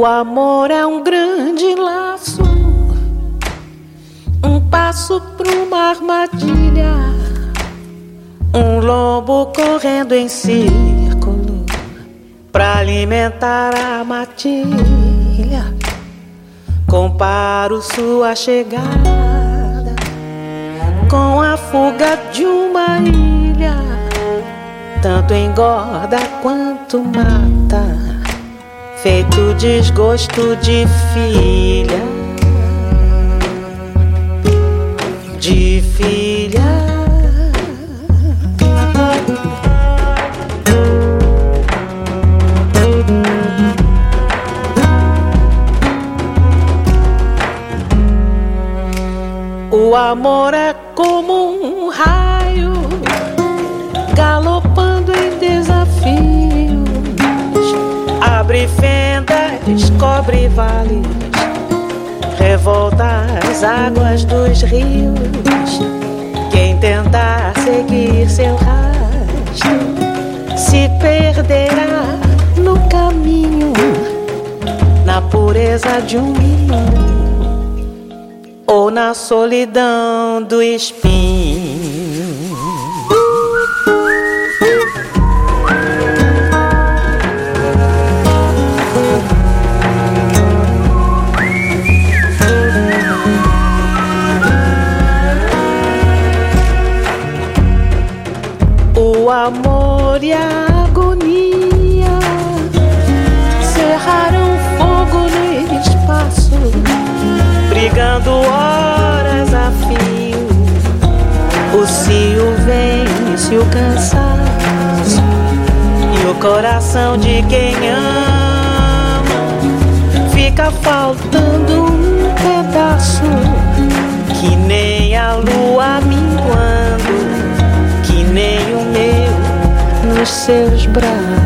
amor é um grande laço, um passo pra uma armadilha, um lombo correndo em círculo pra alimentar a matilha. Comparo sua chegada com a fuga de uma ilha, tanto engorda quanto mata, feito desgosto de filha, de filha. O amor é como um raio galopando em desafios, abre fendas, cobre vales, revolta as águas dos rios. Quem tentar seguir seu rastro se perderá no caminho, na pureza de um ninho ou na solidão do espinho. O amor e a agonia cerraram fogo no espaço, brigando horas a fio. O cio vence o cansaço e o coração de quem ama fica faltando um pedaço, que nem a lua minguando, que nem o meu nos seus braços.